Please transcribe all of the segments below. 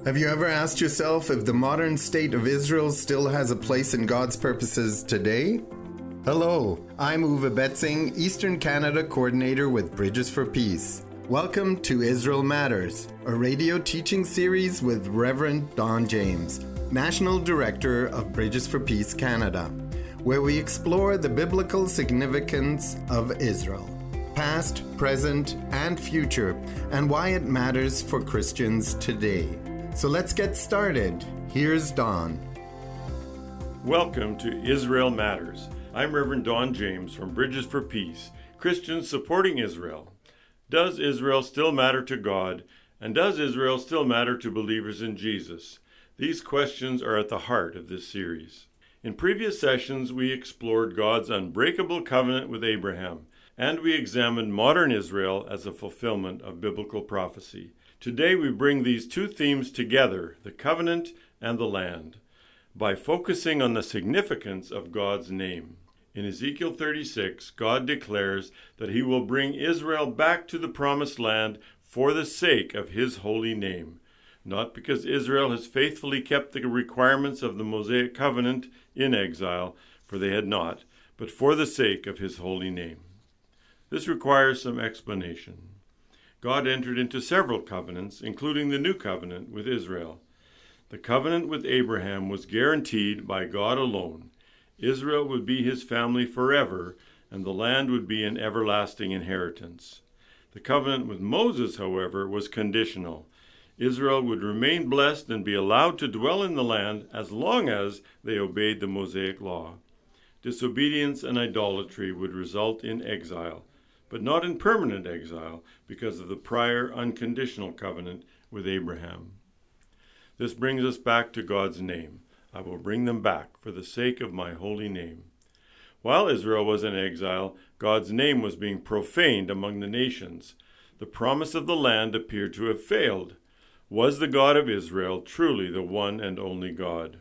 Have you ever asked yourself if the modern state of Israel still has a place in God's purposes today? Hello, I'm Uwe Betzing, Eastern Canada Coordinator with Bridges for Peace. Welcome to Israel Matters, a radio teaching series with Reverend Don James, National Director of Bridges for Peace Canada, where we explore the biblical significance of Israel, past, present, and future, and why it matters for Christians today. So let's get started. Here's Don. Welcome to Israel Matters. I'm Reverend Don James from Bridges for Peace, Christians supporting Israel. Does Israel still matter to God? And does Israel still matter to believers in Jesus? These questions are at the heart of this series. In previous sessions, we explored God's unbreakable covenant with Abraham, and we examined modern Israel as a fulfillment of biblical prophecy. Today we bring these two themes together, the covenant and the land, by focusing on the significance of God's name. In Ezekiel 36, God declares that he will bring Israel back to the promised land for the sake of his holy name, not because Israel has faithfully kept the requirements of the Mosaic covenant in exile, for they had not, but for the sake of his holy name. This requires some explanation. God entered into several covenants, including the new covenant with Israel. The covenant with Abraham was guaranteed by God alone. Israel would be his family forever, and the land would be an everlasting inheritance. The covenant with Moses, however, was conditional. Israel would remain blessed and be allowed to dwell in the land as long as they obeyed the Mosaic law. Disobedience and idolatry would result in exile, but not in permanent exile because of the prior unconditional covenant with Abraham. This brings us back to God's name. I will bring them back for the sake of my holy name. While Israel was in exile, God's name was being profaned among the nations. The promise of the land appeared to have failed. Was the God of Israel truly the one and only God?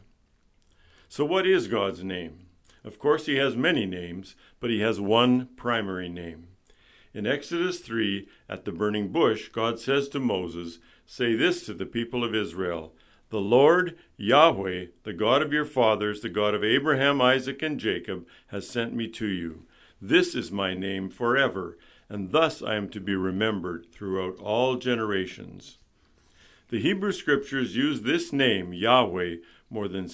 So what is God's name? Of course, he has many names, but he has one primary name. In Exodus 3, at the burning bush, God says to Moses, "Say this to the people of Israel, the Lord, Yahweh, the God of your fathers, the God of Abraham, Isaac, and Jacob, has sent me to you. This is my name forever, and thus I am to be remembered throughout all generations." The Hebrew Scriptures use this name, Yahweh, more than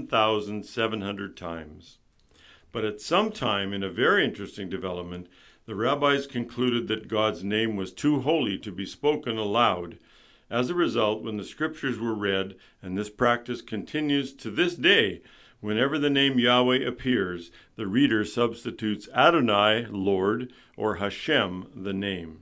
7,700 times. But at some time, in a very interesting development, the rabbis concluded that God's name was too holy to be spoken aloud. As a result, when the Scriptures were read, and this practice continues to this day, whenever the name Yahweh appears, the reader substitutes Adonai, Lord, or Hashem, the name.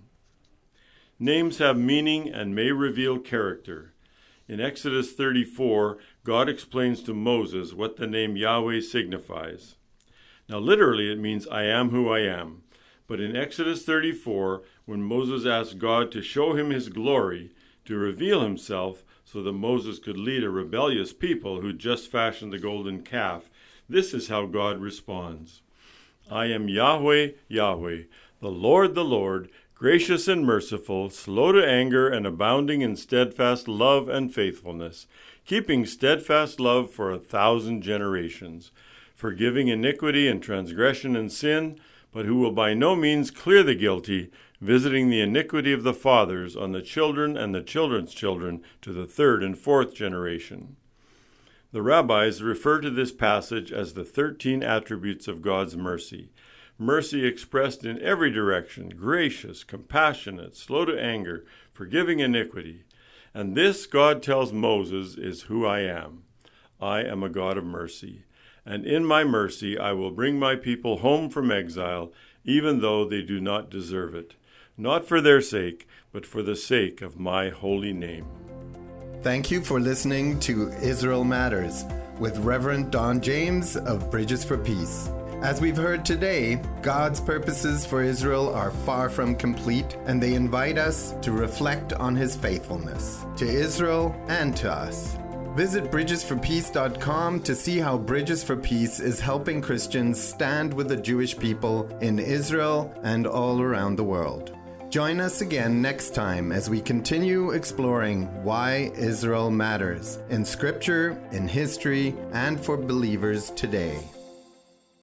Names have meaning and may reveal character. In Exodus 34, God explains to Moses what the name Yahweh signifies. Now, literally, it means I am who I am. But in Exodus 34, when Moses asked God to show him his glory, to reveal himself so that Moses could lead a rebellious people who just fashioned the golden calf, this is how God responds. I am Yahweh, Yahweh, the Lord, gracious and merciful, slow to anger and abounding in steadfast love and faithfulness, keeping steadfast love for 1,000 generations, forgiving iniquity and transgression and sin, but who will by no means clear the guilty, visiting the iniquity of the fathers on the children and the children's children to the 3rd and 4th generation. The rabbis refer to this passage as the 13 attributes of God's mercy. Mercy expressed in every direction, gracious, compassionate, slow to anger, forgiving iniquity. And this, God tells Moses, is who I am. I am a God of mercy. And in my mercy I will bring my people home from exile, even though they do not deserve it, not for their sake, but for the sake of my holy name. Thank you for listening to Israel Matters with Reverend Don James of Bridges for Peace. As we've heard today, God's purposes for Israel are far from complete, and they invite us to reflect on his faithfulness to Israel and to us. Visit bridgesforpeace.com to see how Bridges for Peace is helping Christians stand with the Jewish people in Israel and all around the world. Join us again next time as we continue exploring why Israel matters in Scripture, in history, and for believers today.